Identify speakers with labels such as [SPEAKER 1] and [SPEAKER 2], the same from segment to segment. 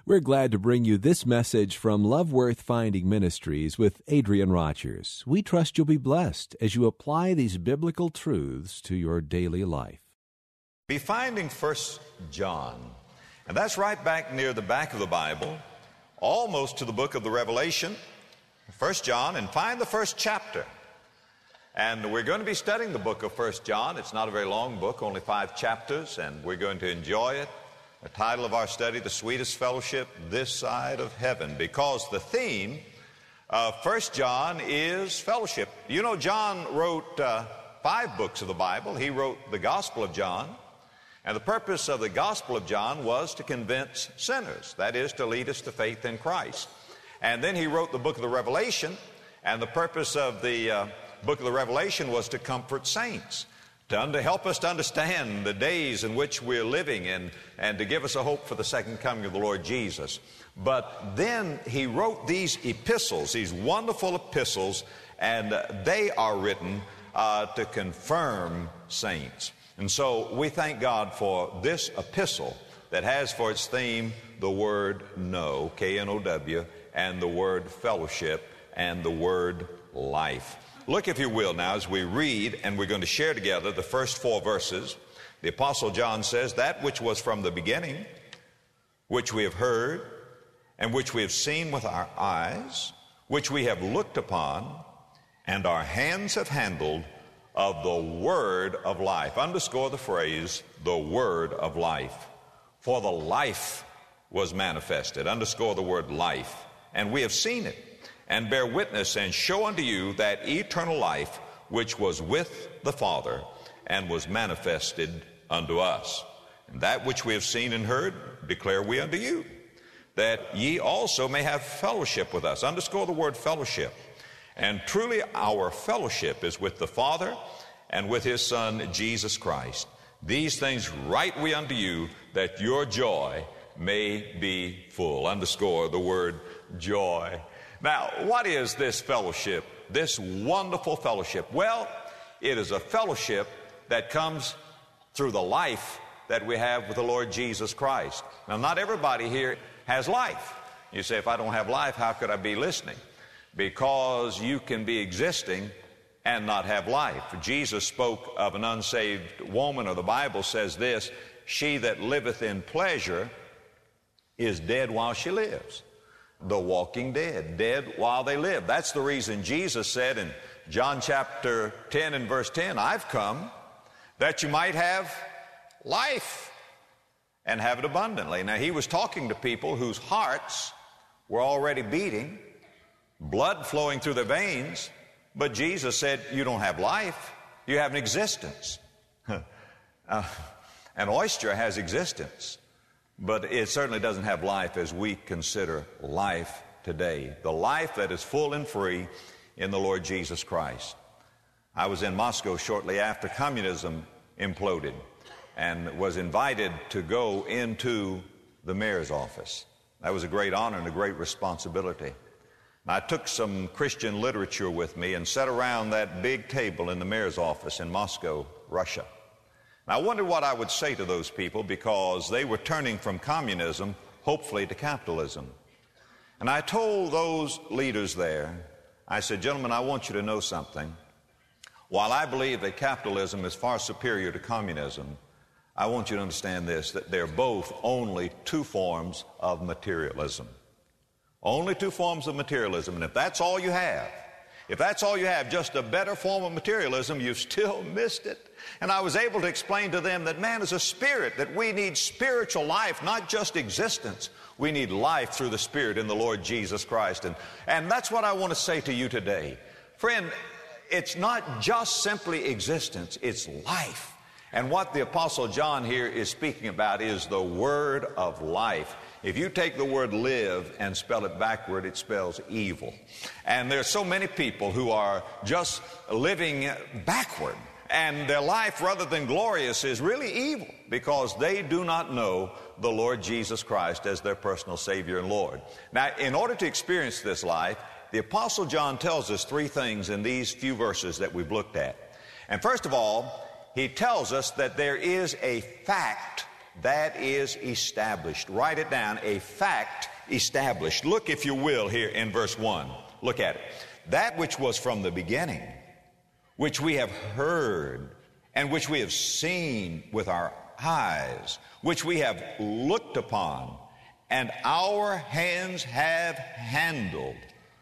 [SPEAKER 1] We're glad to bring you this message from Love Worth Finding Ministries with Adrian Rogers. We trust you'll be blessed as you apply these biblical truths to your daily life.
[SPEAKER 2] Be finding 1 John, and that's right back near the back of the Bible, almost to the book of the Revelation, 1 John, and find the first chapter. And we're going to be studying the book of 1 John. It's not a very long book, only 5 chapters, and we're going to enjoy it. The title of our study, The Sweetest Fellowship This Side of Heaven, because the theme of 1 John is fellowship. You know, John wrote 5 books of the Bible. He wrote the Gospel of John, and the purpose of the Gospel of John was to convince sinners, that is, to lead us to faith in Christ. And then he wrote the book of the Revelation, and the purpose of the book of the Revelation was to comfort saints, to help us to understand the days in which we're living and to give us a hope for the second coming of the Lord Jesus. But then he wrote these epistles, these wonderful epistles, and they are written to confirm saints. And so we thank God for this epistle that has for its theme the word know, K-N-O-W, and the word fellowship, and the word life. Look, if you will, now, as we read, and we're going to share together the first 4 verses. The Apostle John says, "That which was from the beginning, which we have heard, and which we have seen with our eyes, which we have looked upon, and our hands have handled, of the word of life." Underscore the phrase, the word of life. "For the life was manifested." Underscore the word life. "And we have seen it, and bear witness, and show unto you that eternal life which was with the Father, and was manifested unto us. And that which we have seen and heard declare we unto you, that ye also may have fellowship with us." Underscore the word fellowship. "And truly our fellowship is with the Father and with His Son, Jesus Christ. These things write we unto you, that your joy may be full." Underscore the word joy. Now, what is this fellowship, this wonderful fellowship? Well, it is a fellowship that comes through the life that we have with the Lord Jesus Christ. Now, not everybody here has life. You say, if I don't have life, how could I be listening? Because you can be existing and not have life. Jesus spoke of an unsaved woman, or the Bible says this, "She that liveth in pleasure is dead while she lives." The walking dead, dead while they live. That's the reason Jesus said in John chapter 10 and verse 10, "I've come that you might have life and have it abundantly." Now, he was talking to people whose hearts were already beating, blood flowing through their veins, but Jesus said, you don't have life, you have an existence. An oyster has existence, but it certainly doesn't have life as we consider life today. The life that is full and free in the Lord Jesus Christ. I was in Moscow shortly after communism imploded and was invited to go into the mayor's office. That was a great honor and a great responsibility. I took some Christian literature with me and sat around that big table in the mayor's office in Moscow, Russia. I wondered what I would say to those people, because they were turning from communism, hopefully, to capitalism. And I told those leaders there, I said, "Gentlemen, I want you to know something. While I believe that capitalism is far superior to communism, I want you to understand this, that they're both only 2 forms of materialism. Only 2 forms of materialism. And if that's all you have, just a better form of materialism, you've still missed it." And I was able to explain to them that man is a spirit, that we need spiritual life, not just existence. We need life through the Spirit in the Lord Jesus Christ. And that's what I want to say to you today. Friend, it's not just simply existence, it's life. And what the Apostle John here is speaking about is the word of life. If you take the word live and spell it backward, it spells evil. And there's so many people who are just living backward. And their life, rather than glorious, is really evil, because they do not know the Lord Jesus Christ as their personal Savior and Lord. Now, in order to experience this life, the Apostle John tells us 3 things in these few verses that we've looked at. And first of all, he tells us that there is a fact that is established. Write it down, a fact established. Look, if you will, here in verse 1. Look at it. That which was from the beginning, which we have heard, and which we have seen with our eyes, which we have looked upon, and our hands have handled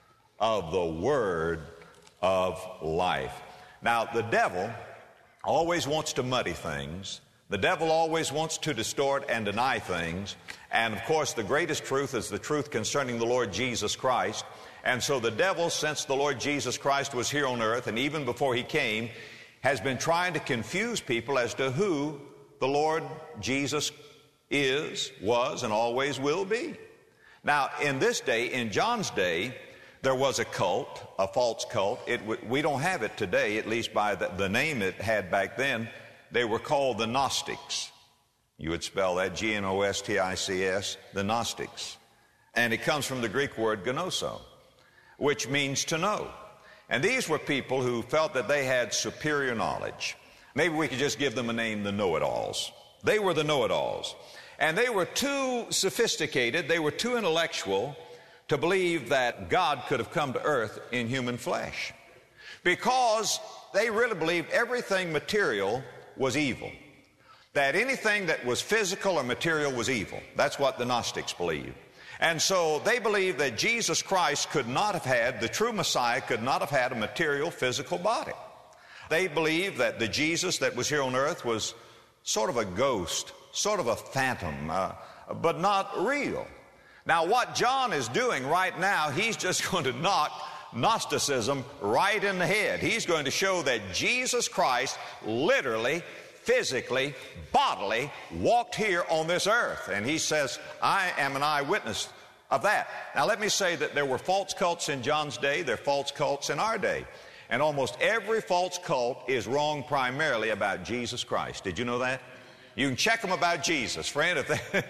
[SPEAKER 2] of the word of life. Now, the devil always wants to muddy things. The devil always wants to distort and deny things. And, of course, the greatest truth is the truth concerning the Lord Jesus Christ. And so the devil, since the Lord Jesus Christ was here on earth, and even before he came, has been trying to confuse people as to who the Lord Jesus is, was, and always will be. Now, in this day, in John's day, there was a cult, a false cult. We don't have it today, at least by the name it had back then. They were called the Gnostics. You would spell that Gnostics, the Gnostics. And it comes from the Greek word gnoso, which means to know. And these were people who felt that they had superior knowledge. Maybe we could just give them a name, the know-it-alls. They were the know-it-alls. And they were too sophisticated, they were too intellectual to believe that God could have come to earth in human flesh, because they really believed everything material was evil, that anything that was physical or material was evil. That's what the Gnostics believed. And so they believed that Jesus Christ could not have had, the true Messiah could not have had a material, physical body. They believed that the Jesus that was here on earth was sort of a ghost, sort of a phantom, but not real. Now, what John is doing right now, he's just going to knock Gnosticism right in the head. He's going to show that Jesus Christ literally, physically, bodily walked here on this earth. And he says, I am an eyewitness of that. Now, let me say that there were false cults in John's day. There are false cults in our day. And almost every false cult is wrong primarily about Jesus Christ. Did you know that? You can check them about Jesus. Friend,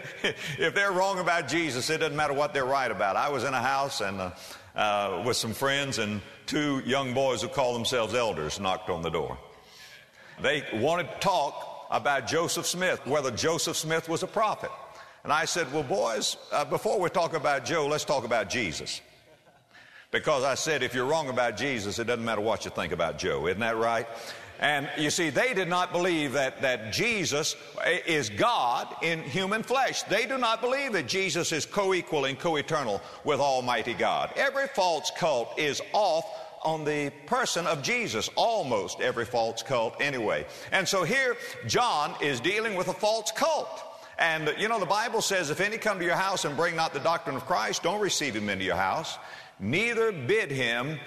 [SPEAKER 2] if they're wrong about Jesus, it doesn't matter what they're right about. I was in a house and with some friends, and two young boys who call themselves elders knocked on the door. They wanted to talk about Joseph Smith, whether Joseph Smith was a prophet. And I said, well, boys, before we talk about Joe, let's talk about Jesus. Because I said, if you're wrong about Jesus, it doesn't matter what you think about Joe. Isn't that right? And you see, they did not believe that Jesus is God in human flesh. They do not believe that Jesus is co-equal and co-eternal with Almighty God. Every false cult is off on the person of Jesus, almost every false cult anyway. And so here, John is dealing with a false cult. And, you know, the Bible says, if any come to your house and bring not the doctrine of Christ, don't receive him into your house. Neither bid him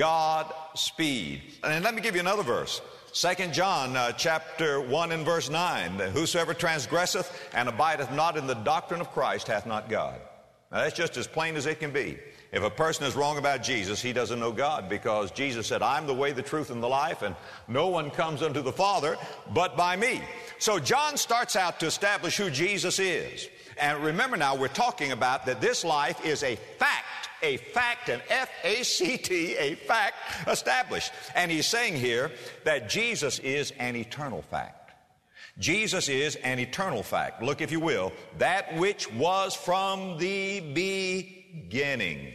[SPEAKER 2] Godspeed. And let me give you another verse. 2 John chapter 1 and verse 9. Whosoever transgresseth and abideth not in the doctrine of Christ hath not God. Now that's just as plain as it can be. If a person is wrong about Jesus, he doesn't know God, because Jesus said, I'm the way, the truth, and the life, and no one comes unto the Father but by me. So John starts out to establish who Jesus is. And remember now, we're talking about that this life is a fact, an F-A-C-T, a fact established. And he's saying here that Jesus is an eternal fact. Jesus is an eternal fact. Look, if you will, that which was from the beginning.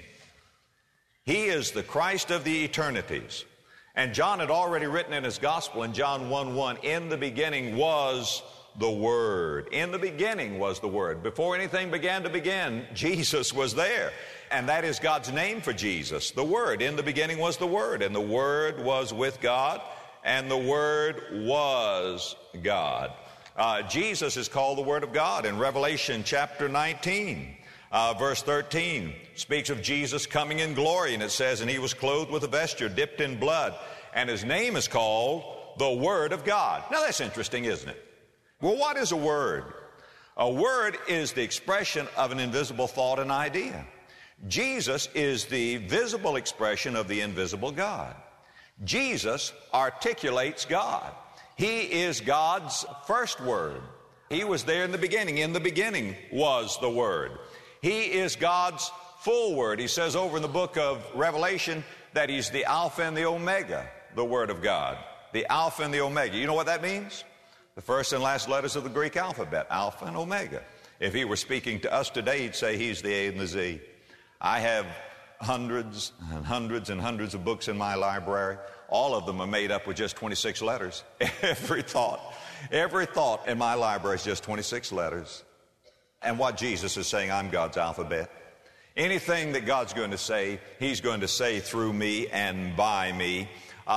[SPEAKER 2] He is the Christ of the eternities. And John had already written in his gospel in John 1:1, in the beginning was the Word. In the beginning was the Word. Before anything began to begin, Jesus was there. And that is God's name for Jesus, the Word. In the beginning was the Word, and the Word was with God, and the Word was God. Jesus is called the Word of God. In Revelation chapter 19, verse 13, speaks of Jesus coming in glory, and it says, and he was clothed with a vesture dipped in blood, and his name is called the Word of God. Now that's interesting, isn't it? Well, what is a word? A word is the expression of an invisible thought and idea. Jesus is the visible expression of the invisible God. Jesus articulates God. He is God's first word. He was there in the beginning. In the beginning was the Word. He is God's full word. He says over in the book of Revelation that he's the Alpha and the Omega, the Word of God. The Alpha and the Omega. You know what that means? The first and last letters of the Greek alphabet, Alpha and Omega. If he were speaking to us today, he'd say he's the A and the Z. I have hundreds and hundreds and hundreds of books in my library. All of them are made up with just 26 letters. Every thought in my library is just 26 letters. And what Jesus is saying, I'm God's alphabet. Anything that God's going to say, he's going to say through me and by me.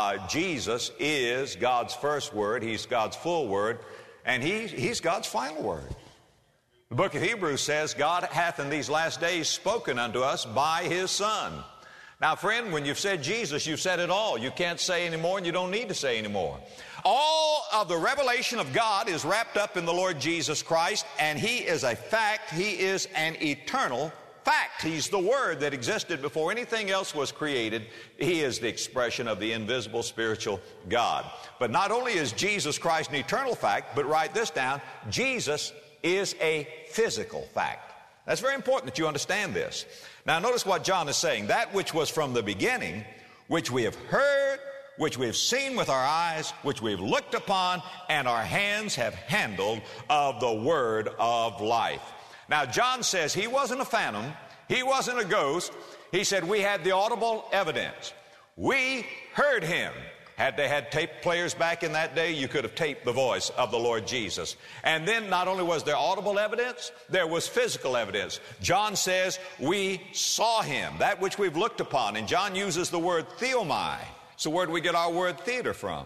[SPEAKER 2] Jesus is God's first word. He's God's full word. And he's God's final word. The book of Hebrews says, God hath in these last days spoken unto us by his Son. Now, friend, when you've said Jesus, you've said it all. You can't say any more, and you don't need to say any more. All of the revelation of God is wrapped up in the Lord Jesus Christ, and he is a fact. He is an eternal fact. He's the Word that existed before anything else was created. He is the expression of the invisible spiritual God. But not only is Jesus Christ an eternal fact, but write this down, Jesus is a physical fact. That's very important that you understand this. Now notice what John is saying. That which was from the beginning, which we have heard, which we have seen with our eyes, which we have looked upon, and our hands have handled of the word of life. Now John says he wasn't a phantom. He wasn't a ghost. He said we had the audible evidence. We heard him. Had they had tape players back in that day, you could have taped the voice of the Lord Jesus. And then not only was there audible evidence, there was physical evidence. John says we saw him, that which we've looked upon. And John uses the word theomai. It's the word we get our word theater from.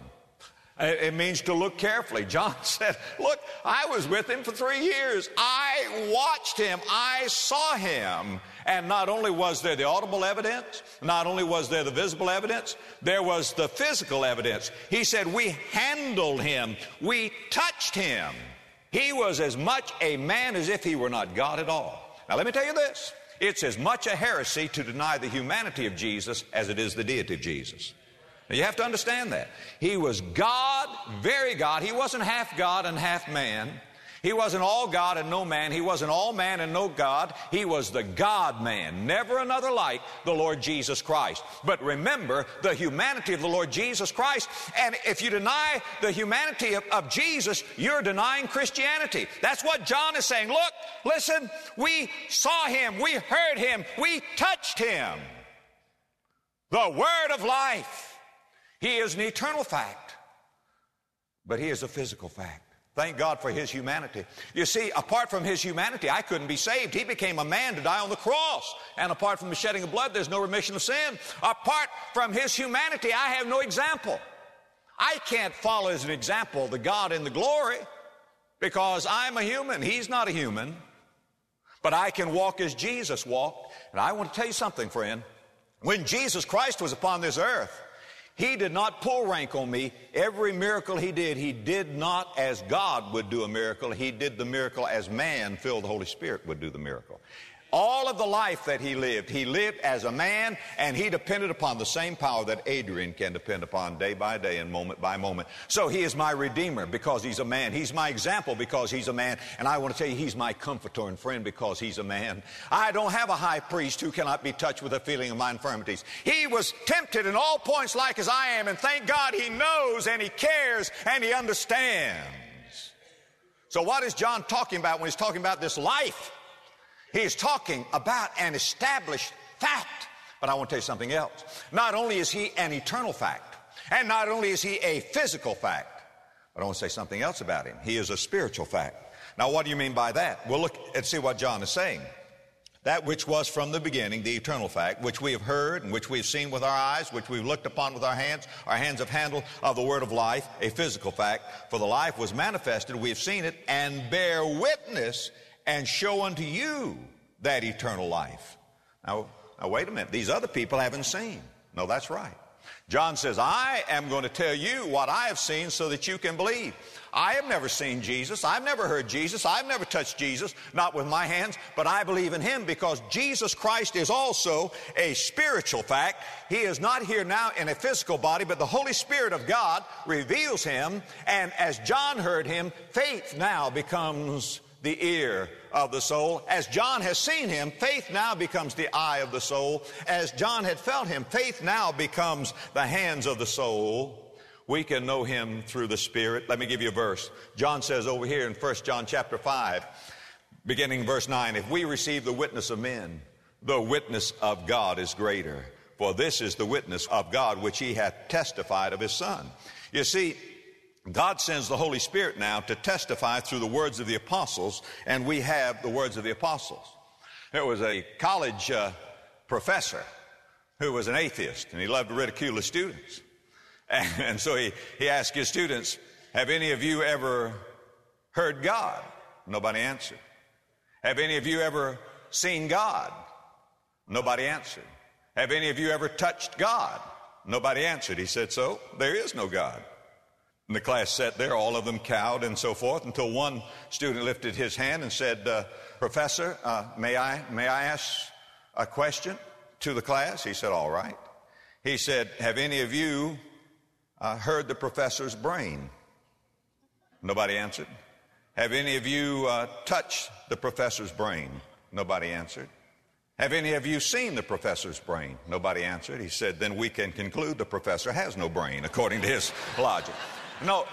[SPEAKER 2] It means to look carefully. John said, look, I was with him for 3 years. I watched him. I saw him. And not only was there the audible evidence, not only was there the visible evidence, there was the physical evidence. He said, we handled him. We touched him. He was as much a man as if he were not God at all. Now let me tell you this. It's as much a heresy to deny the humanity of Jesus as it is the deity of Jesus. Now, you have to understand that. He was God, very God. He wasn't half God and half man. He wasn't all God and no man. He wasn't all man and no God. He was the God-man, never another like the Lord Jesus Christ. But remember the humanity of the Lord Jesus Christ. And if you deny the humanity of Jesus, you're denying Christianity. That's what John is saying. Look, listen, we saw him, we heard him, we touched him. The word of life. He is an eternal fact, but he is a physical fact. Thank God for his humanity. You see, apart from his humanity, I couldn't be saved. He became a man to die on the cross. And apart from the shedding of blood, there's no remission of sin. Apart from his humanity, I have no example. I can't follow as an example the God in the glory because I'm a human. He's not a human. But I can walk as Jesus walked. And I want to tell you something, friend. When Jesus Christ was upon this earth, he did not pull rank on me. Every miracle he did not as God would do a miracle. He did the miracle as man filled the Holy Spirit would do the miracle. All of the life that he lived as a man, and he depended upon the same power that Adrian can depend upon day by day and moment by moment. So he is my Redeemer because he's a man. He's my example because he's a man. And I want to tell you, he's my comforter and friend because he's a man. I don't have a high priest who cannot be touched with the feeling of my infirmities. He was tempted in all points like as I am, and thank God he knows and he cares and he understands. So what is John talking about when he's talking about this life? He's talking about an established fact. But I want to tell you something else. Not only is he an eternal fact, and not only is he a physical fact, but I want to say something else about him. He is a spiritual fact. Now, what do you mean by that? Well, look and see what John is saying. That which was from the beginning, the eternal fact, which we have heard and which we have seen with our eyes, which we've looked upon with our hands have handled of the word of life, a physical fact. For the life was manifested, we have seen it, and bear witness and show unto you that eternal life. Now, wait a minute. These other people haven't seen. No, that's right. John says, I am going to tell you what I have seen so that you can believe. I have never seen Jesus. I've never heard Jesus. I've never touched Jesus, not with my hands, but I believe in him because Jesus Christ is also a spiritual fact. He is not here now in a physical body, but the Holy Spirit of God reveals him. And as John heard him, faith now becomes the ear of the soul. As John has seen him, faith now becomes the eye of the soul. As John had felt him, faith now becomes the hands of the soul. We can know him through the Spirit. Let me give you a verse. John says over here in 1 John chapter 5, beginning verse 9, if we receive the witness of men, the witness of God is greater. For this is the witness of God which he hath testified of his Son. You see, God sends the Holy Spirit now to testify through the words of the apostles, and we have the words of the apostles. There was a college professor who was an atheist, and he loved to ridicule his students. And so he asked his students, have any of you ever heard God? Nobody answered. Have any of you ever seen God? Nobody answered. Have any of you ever touched God? Nobody answered. He said, so there is no God. And the class sat there, all of them cowed and so forth, until one student lifted his hand and said, Professor, may I ask a question to the class? He said, all right. He said, have any of you heard the professor's brain? Nobody answered. Have any of you touched the professor's brain? Nobody answered. Have any of you seen the professor's brain? Nobody answered. He said, then we can conclude the professor has no brain, according to his logic. No,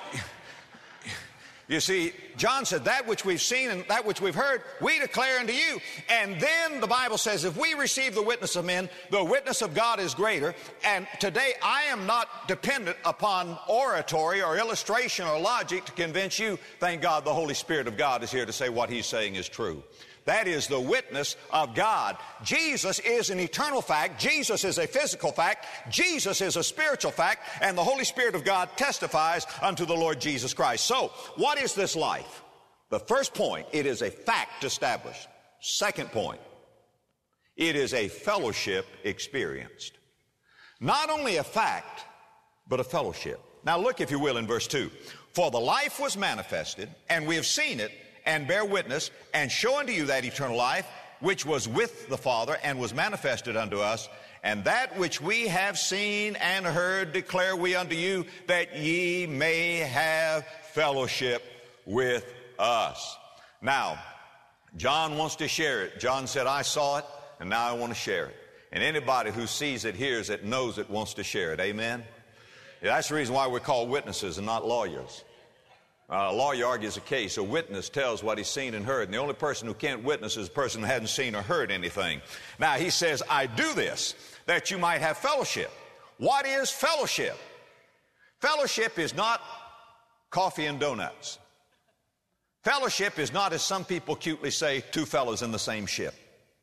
[SPEAKER 2] you see, John said, that which we've seen and that which we've heard, we declare unto you. And then the Bible says, if we receive the witness of men, the witness of God is greater. And today I am not dependent upon oratory or illustration or logic to convince you. Thank God the Holy Spirit of God is here to say what he's saying is true. That is the witness of God. Jesus is an eternal fact. Jesus is a physical fact. Jesus is a spiritual fact. And the Holy Spirit of God testifies unto the Lord Jesus Christ. So, what is this life? The first point, it is a fact established. Second point, it is a fellowship experienced. Not only a fact, but a fellowship. Now look, if you will, in verse 2. For the life was manifested, and we have seen it, and bear witness, and show unto you that eternal life, which was with the Father, and was manifested unto us. And that which we have seen and heard declare we unto you, that ye may have fellowship with us. Now, John wants to share it. John said, I saw it, and now I want to share it. And anybody who sees it, hears it, knows it, wants to share it. Amen? Yeah, that's the reason why we're called witnesses and not lawyers. A lawyer argues a case. A witness tells what he's seen and heard. And the only person who can't witness is a person who hasn't seen or heard anything. Now, he says, I do this that you might have fellowship. What is fellowship? Fellowship is not coffee and donuts. Fellowship is not, as some people cutely say, two fellows in the same ship.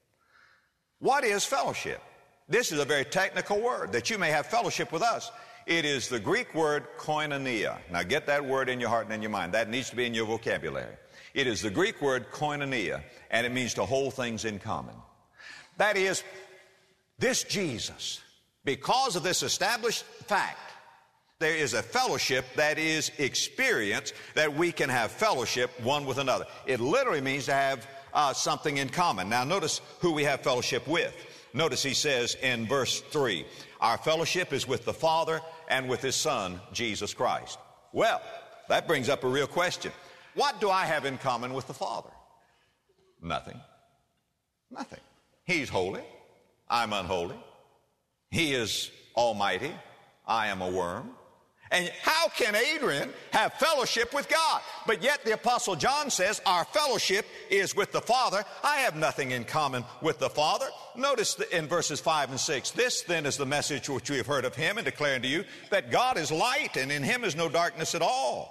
[SPEAKER 2] What is fellowship? This is a very technical word, that you may have fellowship with us. It is the Greek word koinonia. Now get that word in your heart and in your mind. That needs to be in your vocabulary. It is the Greek word koinonia, and it means to hold things in common. That is, this Jesus, because of this established fact, there is a fellowship that is experienced, that we can have fellowship one with another. It literally means to have something in common. Now notice who we have fellowship with. Notice he says in verse 3, our fellowship is with the Father and with his Son, Jesus Christ. Well, that brings up a real question. What do I have in common with the Father? Nothing. Nothing. He's holy. I'm unholy. He is almighty. I am a worm. And how can Adrian have fellowship with God? But yet the Apostle John says our fellowship is with the Father. I have nothing in common with the Father. Notice in verses 5 and 6, this then is the message which we have heard of him and declare unto you, that God is light and in him is no darkness at all.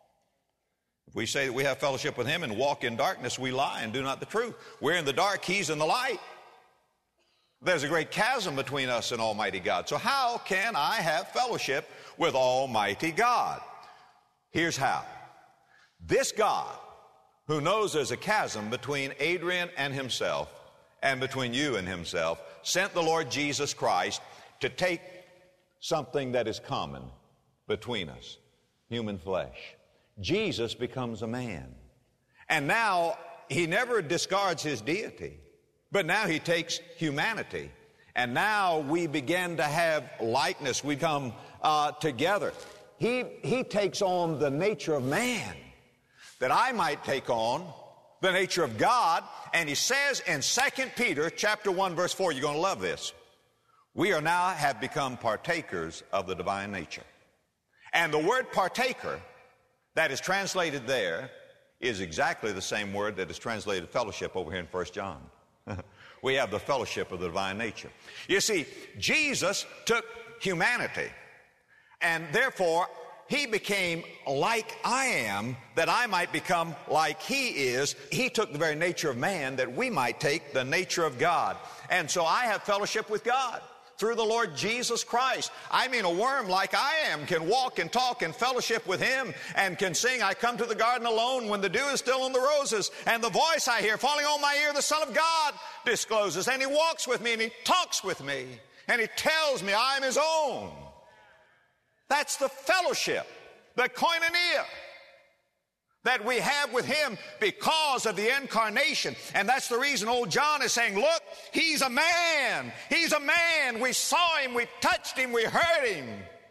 [SPEAKER 2] If we say that we have fellowship with him and walk in darkness, we lie and do not the truth. We're in the dark, he's in the light. There's a great chasm between us and Almighty God. So how can I have fellowship with Almighty God? Here's how. This God, who knows there's a chasm between Adrian and himself and between you and himself, sent the Lord Jesus Christ to take something that is common between us, human flesh. Jesus becomes a man. And now he never discards his deity, but now he takes humanity. And now we begin to have likeness. We come together. He takes on the nature of man, that I might take on the nature of God. And he says in 2 Peter chapter 1 verse 4, you're going to love this. We are now have become partakers of the divine nature. And the word partaker that is translated there is exactly the same word that is translated fellowship over here in 1 John. We have the fellowship of the divine nature. You see, Jesus took humanity, and therefore he became like I am, that I might become like he is. He took the very nature of man that we might take the nature of God. And so I have fellowship with God through the Lord Jesus Christ. I mean, a worm like I am can walk and talk and fellowship with him and can sing, I come to the garden alone when the dew is still on the roses, and the voice I hear falling on my ear, the Son of God discloses, and he walks with me and he talks with me and he tells me I'm his own. That's the fellowship, the koinonia that we have with him because of the incarnation. And that's the reason old John is saying, look, he's a man. He's a man. We saw him. We touched him. We heard him.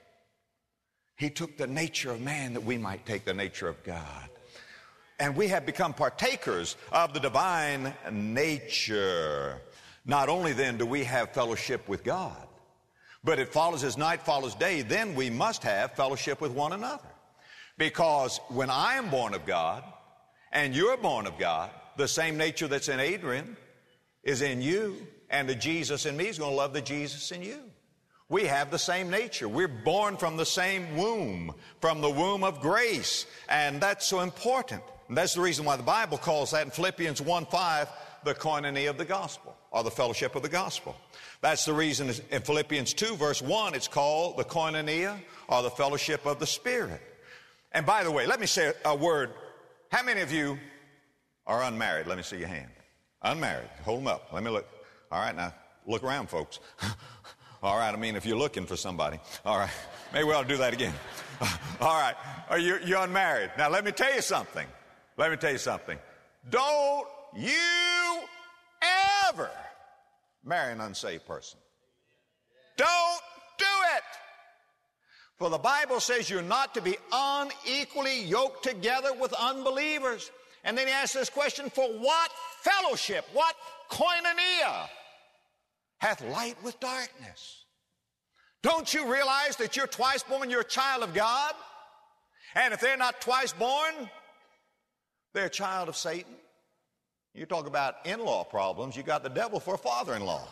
[SPEAKER 2] He took the nature of man that we might take the nature of God. And we have become partakers of the divine nature. Not only then do we have fellowship with God, but it follows as night follows day, then we must have fellowship with one another. Because when I am born of God and you're born of God, the same nature that's in Adrian is in you, and the Jesus in me is going to love the Jesus in you. We have the same nature. We're born from the same womb, from the womb of grace, and that's so important. And that's the reason why the Bible calls that in Philippians 1:5 the koinonia of the gospel, or the fellowship of the gospel. That's the reason in Philippians 2 verse 1 it's called the koinonia, or the fellowship of the Spirit. And by the way, let me say a word. How many of you are unmarried? Let me see your hand. Unmarried. Hold them up. Let me look. All right, now look around, folks. All right, I mean, if you're looking for somebody. All right, maybe we ought to do that again. All right, you're unmarried. Now let me tell you something. Let me tell you something. Don't you ever marry an unsaved person. Don't do it. For the Bible says you're not to be unequally yoked together with unbelievers. And then he asks this question, for what fellowship, what koinonia hath light with darkness? Don't you realize that you're twice born, you're a child of God? And if they're not twice born, they're a child of Satan. You talk about in-law problems, you got the devil for a father-in-law.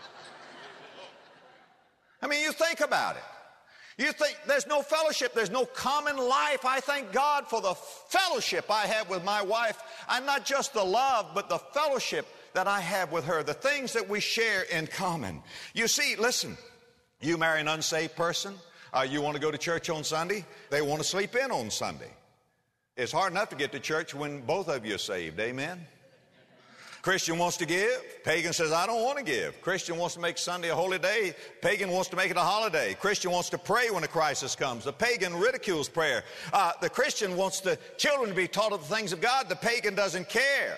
[SPEAKER 2] I mean, you think about it. You think there's no fellowship, there's no common life. I thank God for the fellowship I have with my wife. And not just the love, but the fellowship that I have with her, the things that we share in common. You see, listen, you marry an unsaved person, you want to go to church on Sunday, they want to sleep in on Sunday. It's hard enough to get to church when both of you are saved, amen? Christian wants to give. Pagan says, I don't want to give. Christian wants to make Sunday a holy day. Pagan wants to make it a holiday. Christian wants to pray when a crisis comes. The pagan ridicules prayer. The Christian wants the children to be taught of the things of God. The pagan doesn't care.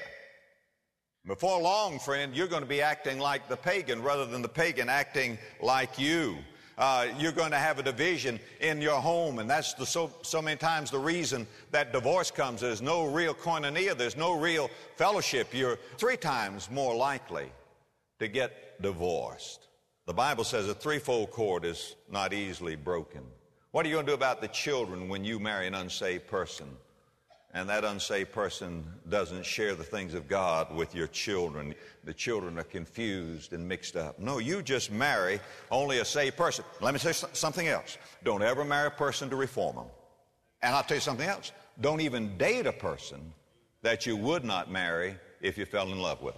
[SPEAKER 2] Before long, friend, you're going to be acting like the pagan rather than the pagan acting like you. You're going to have a division in your home, and that's so many times the reason that divorce comes. There's no real koinonia, there's no real fellowship. You're 3 times more likely to get divorced. The Bible says a threefold cord is not easily broken. What are you going to do about the children when you marry an unsaved person, and that unsaved person doesn't share the things of God with your children? The children are confused and mixed up. No, you just marry only a saved person. Let me say something else. Don't ever marry a person to reform them. And I'll tell you something else. Don't even date a person that you would not marry if you fell in love with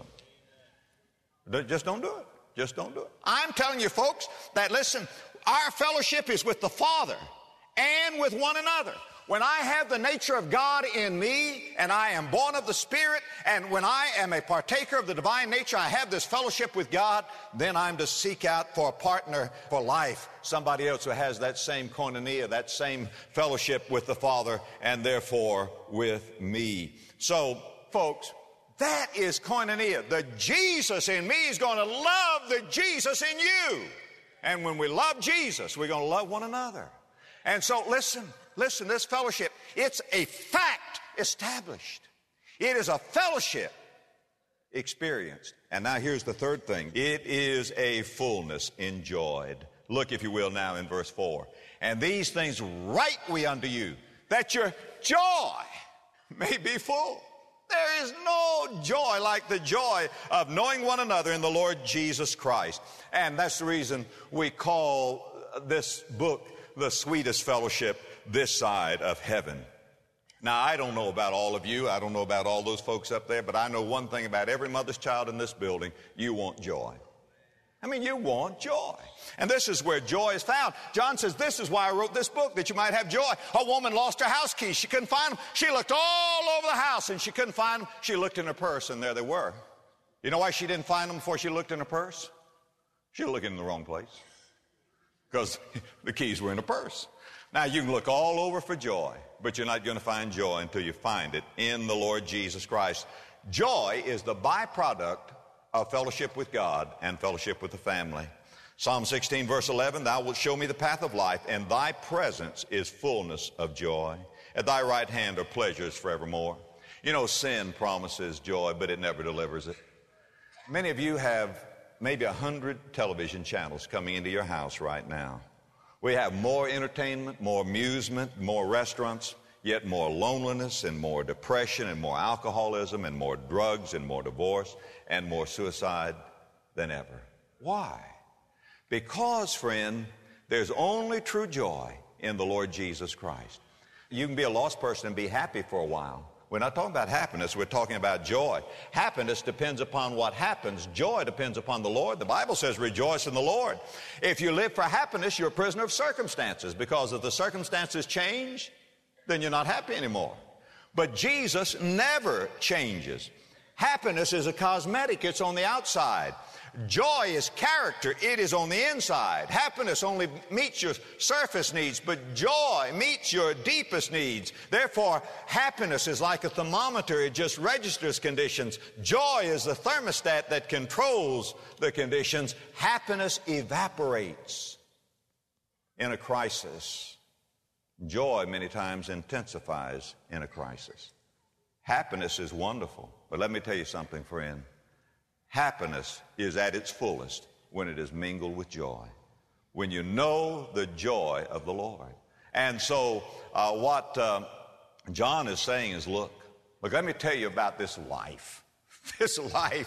[SPEAKER 2] them. Just don't do it. Just don't do it. I'm telling you, folks, that listen, our fellowship is with the Father and with one another. When I have the nature of God in me, and I am born of the Spirit, and when I am a partaker of the divine nature, I have this fellowship with God, then I'm to seek out for a partner for life, somebody else who has that same koinonia, that same fellowship with the Father, and therefore with me. So, folks, that is koinonia. The Jesus in me is going to love the Jesus in you. And when we love Jesus, we're going to love one another. And so, listen, this fellowship, it's a fact established. It is a fellowship experienced. And now here's the third thing. It is a fullness enjoyed. Look, if you will, now in verse 4. And these things write we unto you, that your joy may be full. There is no joy like the joy of knowing one another in the Lord Jesus Christ. And that's the reason we call this book the sweetest fellowship this side of heaven. Now, I don't know about all of you. I don't know about all those folks up there, but I know one thing about every mother's child in this building. You want joy. I mean, you want joy. And this is where joy is found. John says, this is why I wrote this book, that you might have joy. A woman lost her house keys. She couldn't find them. She looked all over the house, and she couldn't find them. She looked in her purse, and there they were. You know why she didn't find them before she looked in her purse? She was looking in the wrong place, because the keys were in her purse. Now, you can look all over for joy, but you're not going to find joy until you find it in the Lord Jesus Christ. Joy is the byproduct of fellowship with God and fellowship with the family. Psalm 16, verse 11, thou wilt show me the path of life, and thy presence is fullness of joy. At thy right hand are pleasures forevermore. You know, sin promises joy, but it never delivers it. Many of you have maybe 100 television channels coming into your house right now. We have more entertainment, more amusement, more restaurants, yet more loneliness and more depression and more alcoholism and more drugs and more divorce and more suicide than ever. Why? Because, friend, there's only true joy in the Lord Jesus Christ. You can be a lost person and be happy for a while. We're not talking about happiness, we're talking about joy. Happiness depends upon what happens. Joy depends upon the Lord. The Bible says, rejoice in the Lord. If you live for happiness, you're a prisoner of circumstances, because if the circumstances change, then you're not happy anymore. But Jesus never changes. Happiness is a cosmetic. It's on the outside. Joy is character. It is on the inside. Happiness only meets your surface needs, but joy meets your deepest needs. Therefore, happiness is like a thermometer. It just registers conditions. Joy is the thermostat that controls the conditions. Happiness evaporates in a crisis. Joy many times intensifies in a crisis. Happiness is wonderful, but let me tell you something, friend. Happiness is at its fullest when it is mingled with joy, when you know the joy of the Lord. And so what John is saying is, look, let me tell you about this life. This life,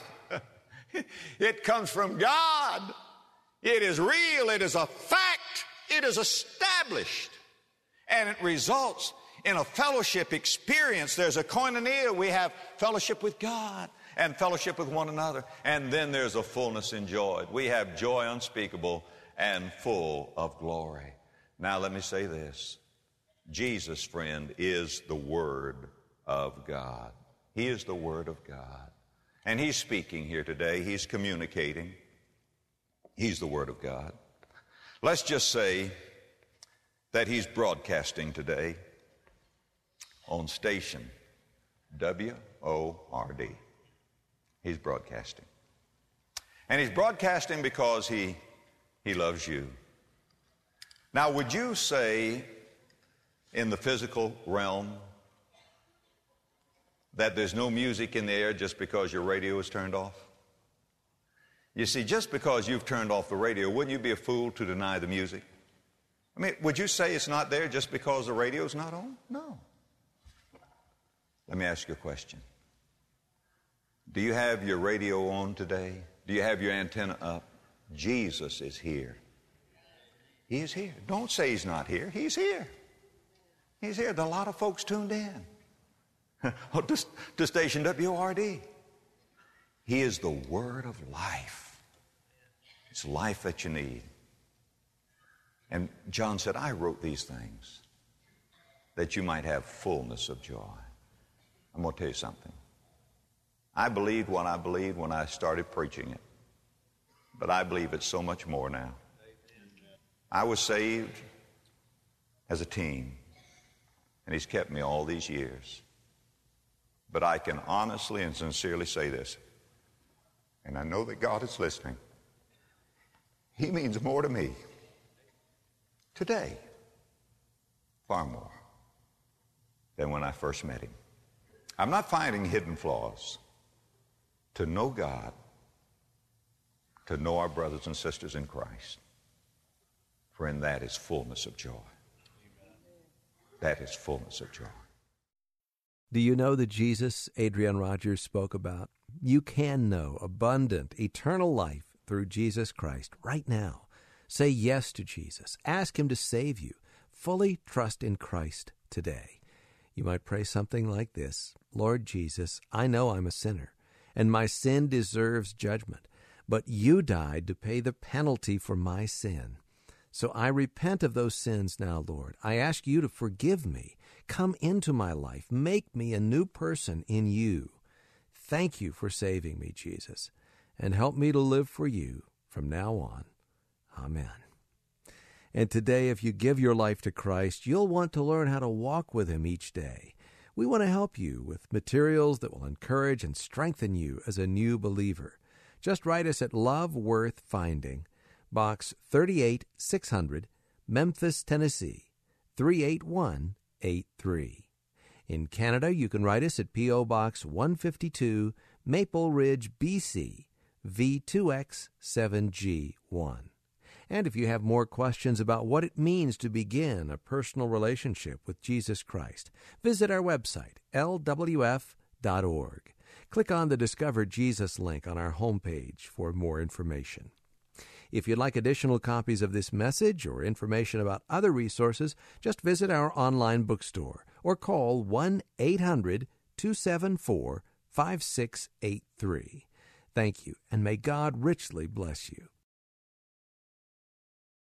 [SPEAKER 2] it comes from God. It is real. It is a fact. It is established. And it results in a fellowship experience. There's a koinonia. We have fellowship with God and fellowship with one another. And then there's a fullness in joy. We have joy unspeakable and full of glory. Now let me say this. Jesus, friend, is the Word of God. He is the Word of God. And He's speaking here today. He's communicating. He's the Word of God. Let's just say that He's broadcasting today on station WORD. He's broadcasting. And He's broadcasting because He loves you. Now, would you say in the physical realm that there's no music in the air just because your radio is turned off? You see, just because you've turned off the radio, wouldn't you be a fool to deny the music? I mean, would you say it's not there just because the radio's not on? No. Let me ask you a question. Do you have your radio on today? Do you have your antenna up? Jesus is here. He is here. Don't say He's not here. He's here. He's here. There are a lot of folks tuned in to station WORD. He is the Word of life. It's life that you need. And John said, I wrote these things that you might have fullness of joy. I'm going to tell you something. I believed what I believed when I started preaching it. But I believe it's so much more now. I was saved as a teen, and He's kept me all these years. But I can honestly and sincerely say this, and I know that God is listening. He means more to me today, far more, than when I first met Him. I'm not finding hidden flaws. To know God, to know our brothers and sisters in Christ, for in that is fullness of joy. That is fullness of joy.
[SPEAKER 1] Do you know the Jesus Adrian Rogers spoke about? You can know abundant, eternal life through Jesus Christ right now. Say yes to Jesus. Ask Him to save you. Fully trust in Christ today. You might pray something like this: Lord Jesus, I know I'm a sinner, and my sin deserves judgment, but you died to pay the penalty for my sin. So I repent of those sins now, Lord. I ask you to forgive me. Come into my life. Make me a new person in you. Thank you for saving me, Jesus, and help me to live for you from now on. Amen. And today, if you give your life to Christ, you'll want to learn how to walk with Him each day. We want to help you with materials that will encourage and strengthen you as a new believer. Just write us at Love Worth Finding, Box 38600, Memphis, Tennessee, 38183. In Canada, you can write us at P.O. Box 152, Maple Ridge, BC, V2X7G1. And if you have more questions about what it means to begin a personal relationship with Jesus Christ, visit our website, lwf.org. Click on the Discover Jesus link on our homepage for more information. If you'd like additional copies of this message or information about other resources, just visit our online bookstore or call 1-800-274-5683. Thank you, and may God richly bless you.